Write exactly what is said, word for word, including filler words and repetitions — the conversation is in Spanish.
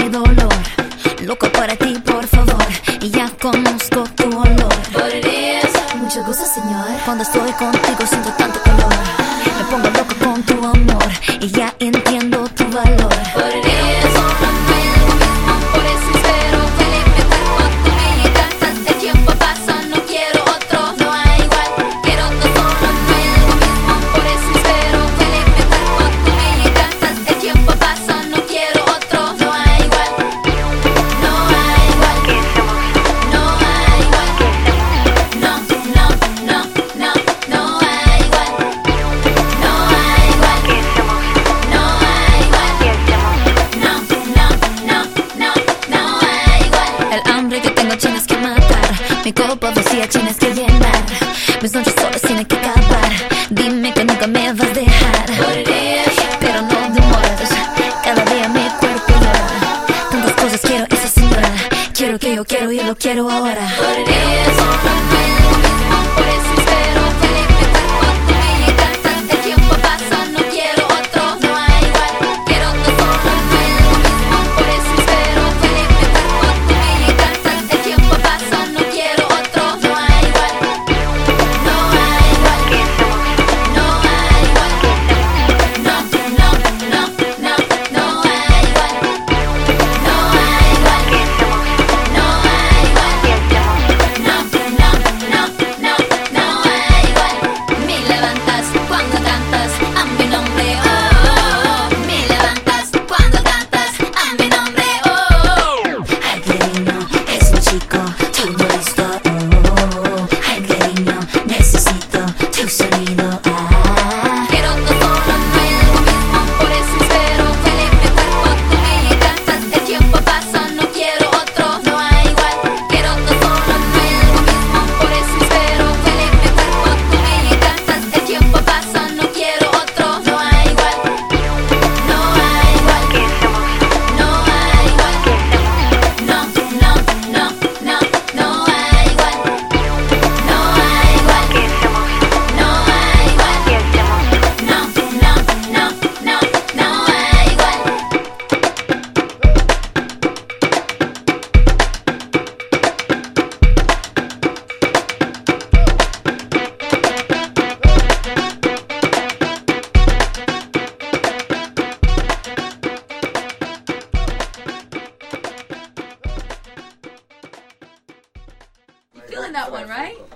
dolor. Loco para ti, por favor, y ya conozco tu olor. What it is. Mucho gusto, señor. Cuando estoy contigo siento tanto calor. Me pongo loco con tu amor y ya entiendo tu valor. What it is. Por eso espero que le metas con tu vida y cantas. El tiempo pasa, no quiero otro, no hay igual. Quiero todo lo mismo. Por eso espero que le metas con tu vida y cantas. El tiempo pasa, no quiero otro, no hay igual. No hay igual. No hay igual. No, no, no, no, no hay igual. No hay igual. No hay igual. No, no, no, no, no hay igual. El hambre que tengo tienes que matar. Mi copa vacía tienes que llenar. Mis noches solas tienen que acabar. Dime que nunca me vas a dejar. What it is. Pero no demoras. Cada día mi cuerpo llora. Tantas cosas quiero esa señora. Quiero que yo quiero y lo quiero ahora. What it is. Por eso espero que le metas con tu vida y cantas. El tiempo pasa, no quiero otro, no hay igual. Quiero todo lo mismo. Por eso espero que le metas con tu vida y cantas. El tiempo pasa, no quiero otro, no hay igual. No hay igual. No hay igual. No, no, no, no, no hay igual. No hay igual. No hay igual. No, no, no, no, no hay igual. Me levantas cuando cantas a mi nombre, oh. Me levantas cuando cantas a mi nombre, oh. Ay, cariño, es un chico, todo listo. Oh, ay, cariño, necesito tu sonido. Ah. Quiero todo lo mismo, por eso espero que le metas con tu vida y cantas. El tiempo pasa, no quiero otro, no hay igual. Quiero todo lo mismo, por eso espero que le metas con tu vida y cantas. El tiempo pasa, no quiero otro, no hay igual. No hay igual. No hay igual. No, no, no, no, no hay igual. No hay igual. No hay igual. No, no, no, no, no hay igual. Feeling that one, right?